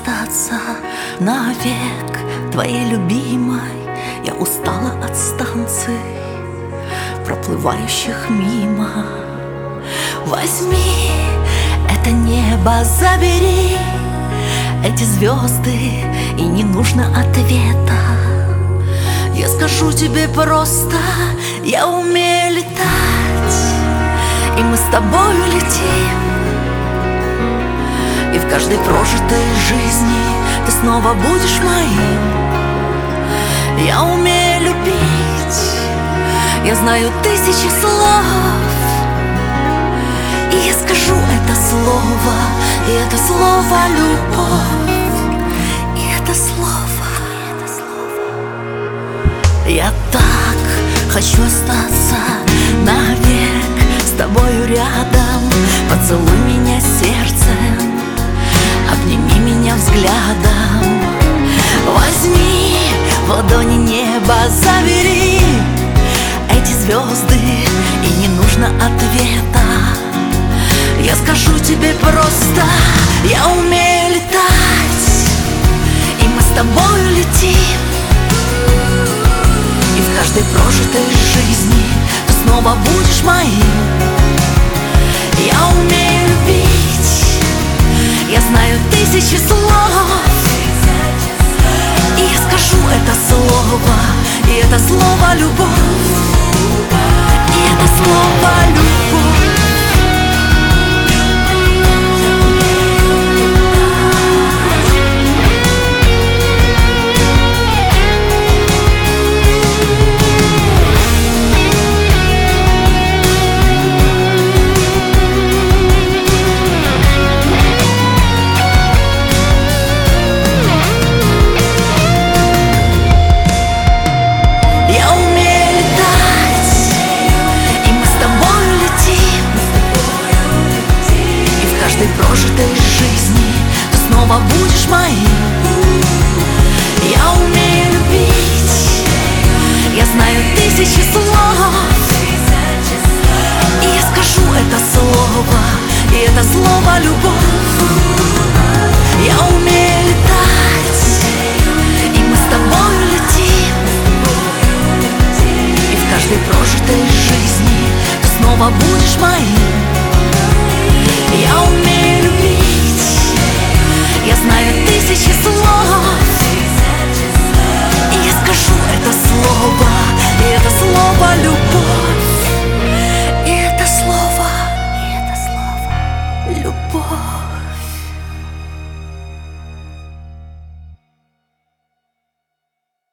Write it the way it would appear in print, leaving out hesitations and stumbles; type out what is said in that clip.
остаться навек твоей любимой. Я устала от станций, проплывающих мимо. Возьми это небо, забери эти звезды, и не нужно ответа. Я скажу тебе просто: я умею летать, и мы с тобою летим. И в каждой прожитой жизни ты снова будешь моим. Я умею любить, я знаю тысячи слов, и я скажу это слово, и это слово любовь, и это слово. Я так хочу остаться навек с тобою рядом. Поцелуй меня сердцем, обними меня взглядом. Возьми в ладони небо, забери эти звезды, и не нужно ответа. Я скажу тебе просто: я умею летать, и мы с тобою летим. И в каждой прожитой жизни ты снова будешь моим. Я умею любить, я знаю тысячи слов, и я скажу это слово, и это слово любовь, и это слово любовь. Прожитой жизни ты снова будешь моим. Я умею любить, я знаю тысячи слов, и я скажу это слово, и это слово любовь. Я умею